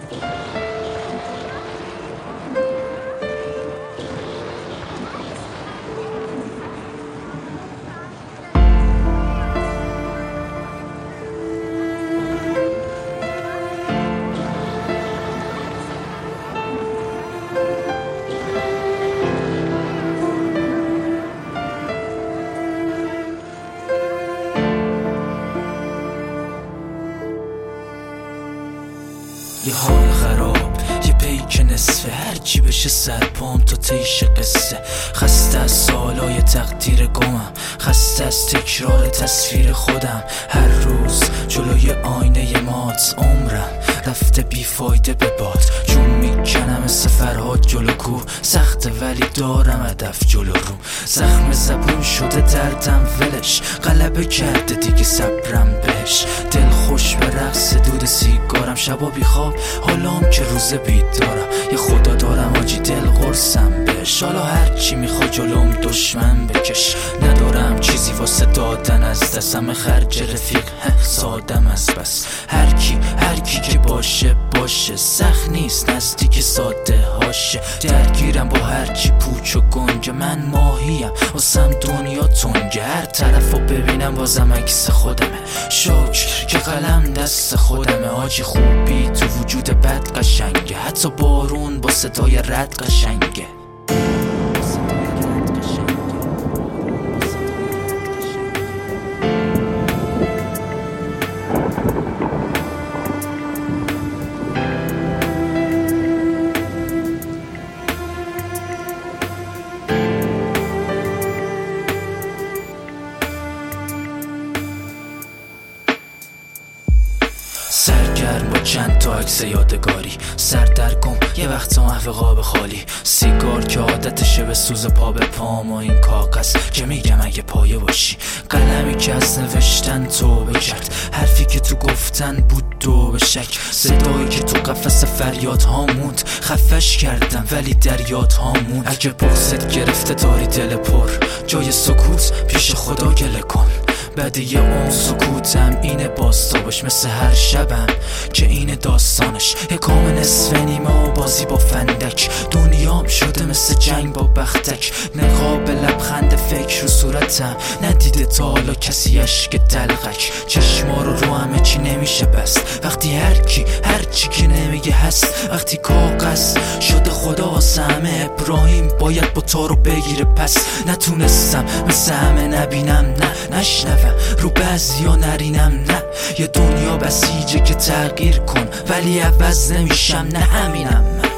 یه حال خراب، یه پیک نصفه، هرچی بشه سرپام تا تیش قصه. خسته از سالای تقدیر گمم، خسته از تکرار تصویر خودم. هر روز جلوی آینه مات عمرم رفته بیفایده به باد. جون میکنم مثل فرهاد جلو کوه، سخته ولی دارم هدف جلو رو. زخم زبون شده دردم ولش، غلبه کرده دیگه صبرم بهش. دل خوش به رقص دود سیگارم، شبا بی خواب حالام که روز بیدارم. یه خدا دارم آجی دل قرصم بهش، حالا هرچی میخوای جلوم دشمن بکش. ندارم چیزی واسه دادن از دستم، خرج رفیق سادم از بس. هر کی که باشه سخت نیست نزدیک ساده هاشه. درگیرم با هرچی پوچ و گنگه، من ماهیم واسم دنیا تنگه. هر طرفو ببینم بازم عکس خودمه، شکر که قلم دست خودمه. آجی خوبی تو وجود بد قشنگه، حتی بارون با صدای رد قشنگه. سرگرم با چند تا عکس یادگاری، سردرگم یه وقت محو قاب خالی. سیگار که عادتشه به سوز پا به پام، و این کاغذ که میگم اگه پایه باشی. قلمی که از نوشتن توبه کرد، حرفی که تو گفتن بود دو به شک. صدایی که تو قفس فریاد ها موند، خفش کردم ولی در یاد ها موند. اگه بغضت گرفته داری دل پر، جای سکوت پیش خدا گله کن. بدیه اون سکوتم اینه باستابش، مثل هر شبم که اینه داستانش. یکام نصف نیمه و بازی با فندک، دنیام شده مثل جنگ با بختک. نقاب لبخند فکر رو صورتم، ندیده تا حالا کسی عشق دلغک. چشما رو همه چی نمیشه بست، وقتی هرچی که نمیگه هست. وقتی کاغذ شده خدا واسه همه، ابراهیم باید با تارو بگیره پس. نتونستم مثل همه نبینم، نه نشنوم رو بعضیا نرینم، نه. یه دنیا بسیجه که تغییر کن ولی عوض نمیشم، نه همینم من.